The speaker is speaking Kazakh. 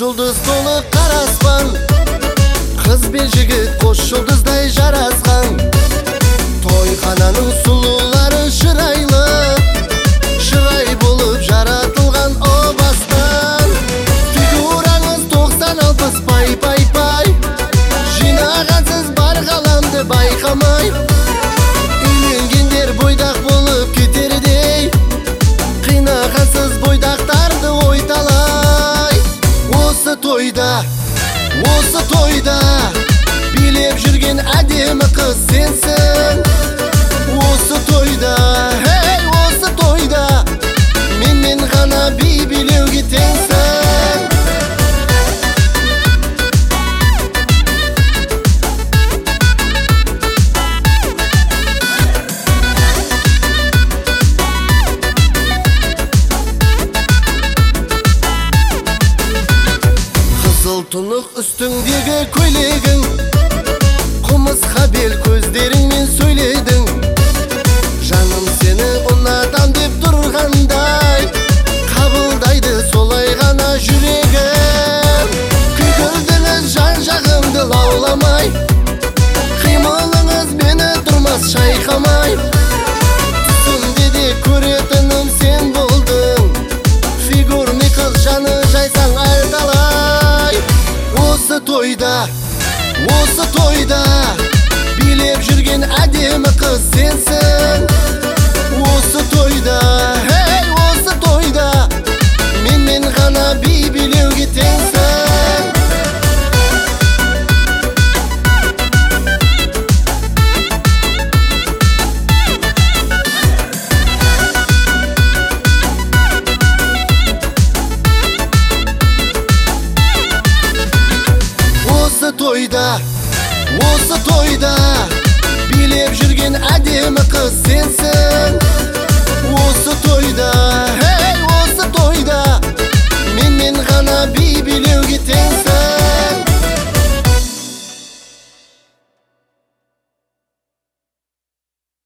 жұлдыз толы қараспан, қыз бен жігіт қос жұлдыздай жарасқан. Тойхананың сұлулары шырайлы, шырай болып жаратылған о бастан. Фигураңыз 90-60 пай, жинағансыз бар ғаламды байқамай. Үйленгендер бойдақ болып кетердей, қинағансыз бойдақтарды ойталай. Осы тойда билеп жүрген әдемі қыз сенсің. Осы тойда менмен ғана би билеуге теңсің. Қызыл тұнық үстіңдегі көйлегің, құмысқа бел көздеріңмен сөйледің. Жаным сені ұнатам деп тұрғандай, қабылдайды солай ғана жүрегім. Күлкілдіңіз жан жағымды лауламай, қимылыңыз мені тұрмас шайқамай. Түсімде де көретінім сен болдың, фигурный қыз жаны жайсаң айталай. Осы тойда билеп жүрген әдемі қыз сенсің. Осы тойда менмен ғана би билеуге теңсің. Осы тойда билеп жүрген әдемі қыз сенсің.